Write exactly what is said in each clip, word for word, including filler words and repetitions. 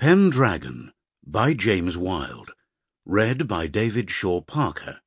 Pendragon by James Wilde. Read by David Shaw Parker.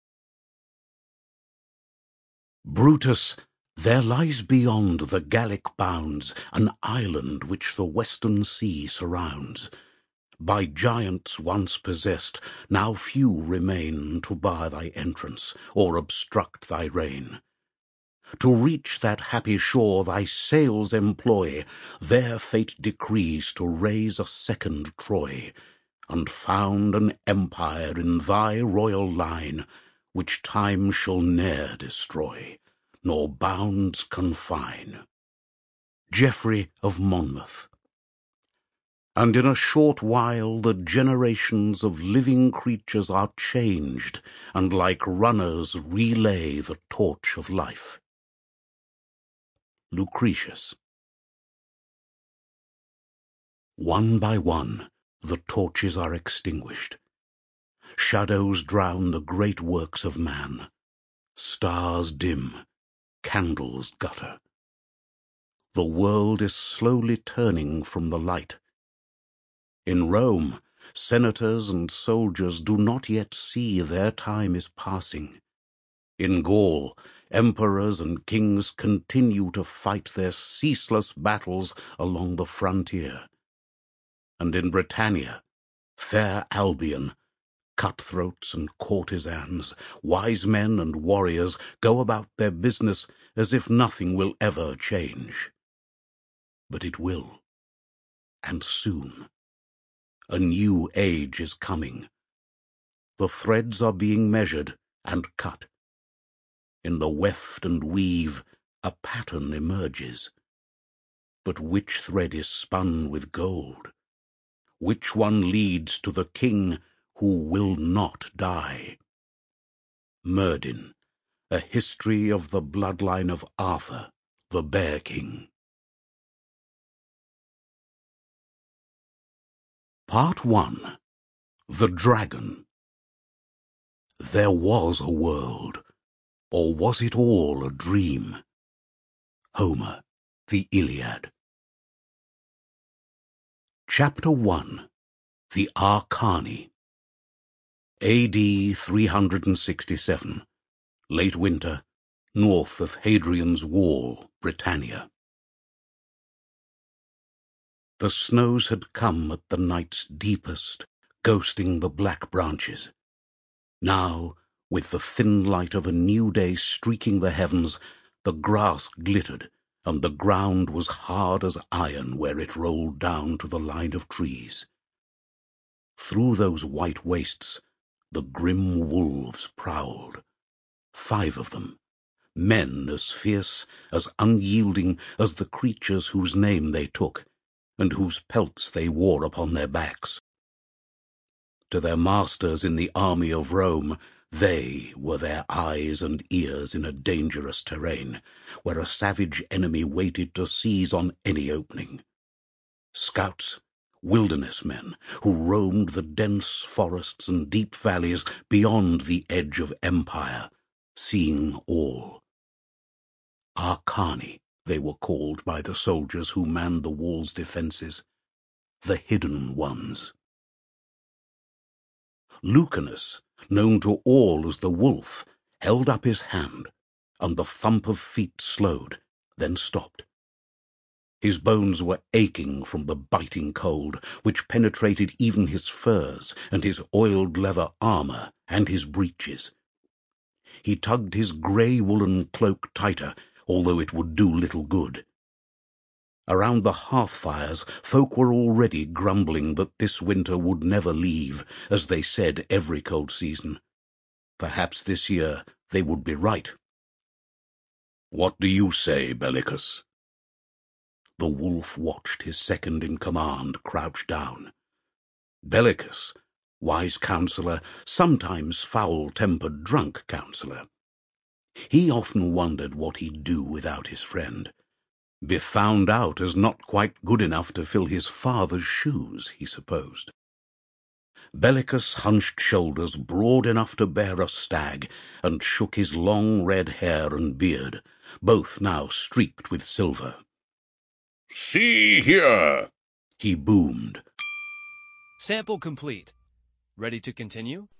Brutus, there lies beyond the Gallic bounds an island which the western sea surrounds. By giants once possessed, now few remain to bar thy entrance or obstruct thy reign. To reach that happy shore thy sails employ, there fate decrees to raise a second Troy, and found an empire in thy royal line, which time shall ne'er destroy, nor bounds confine. Geoffrey of Monmouth. And in a short while the generations of living creatures are changed, and like runners relay the torch of life. Lucretius. One by one the torches are extinguished. Shadows drown the great works of man. Stars dim, candles gutter. The world is slowly turning from the light. In Rome, senators and soldiers do not yet see their time is passing. In Gaul, emperors and kings continue to fight their ceaseless battles along the frontier. And in Britannia, fair Albion, cutthroats and courtesans, wise men and warriors go about their business as if nothing will ever change. But it will, and soon. A new age is coming. The threads are being measured and cut. In the weft and weave a pattern emerges. But which thread is spun with gold? Which one leads to the king who will not die? Myrddin, a history of the bloodline of Arthur, the Bear King. Part one. The Dragon. There was a world, or was it all a dream? Homer, The Iliad. Chapter one. The Arcani. A D three hundred sixty-seven. Late winter, north of Hadrian's Wall, Britannia. The snows had come at the night's deepest, ghosting the black branches. Now, with the thin light of a new day streaking the heavens, the grass glittered, and the ground was hard as iron where it rolled down to the line of trees. Through those white wastes, the grim wolves prowled. Five of them, men as fierce, as unyielding as the creatures whose name they took, and whose pelts they wore upon their backs. To their masters in the army of Rome, they were their eyes and ears in a dangerous terrain, where a savage enemy waited to seize on any opening. Scouts, wilderness men, who roamed the dense forests and deep valleys beyond the edge of empire, seeing all. Arcani, they were called by the soldiers who manned the wall's defences, the hidden ones. Lucanus, known to all as the Wolf, held up his hand, and the thump of feet slowed, then stopped. His bones were aching from the biting cold, which penetrated even his furs and his oiled leather armour and his breeches. He tugged his grey woolen cloak tighter, although it would do little good. Around the hearth-fires folk were already grumbling that this winter would never leave, as they said every cold season. Perhaps this year they would be right. "What do you say, Bellicus?" The wolf watched his second-in-command crouch down. Bellicus, wise counsellor, sometimes foul-tempered drunk counsellor. He often wondered what he'd do without his friend. Be found out as not quite good enough to fill his father's shoes, he supposed. Bellicus hunched shoulders broad enough to bear a stag, and shook his long red hair and beard, both now streaked with silver. "See here," he boomed. Sample complete. Ready to continue?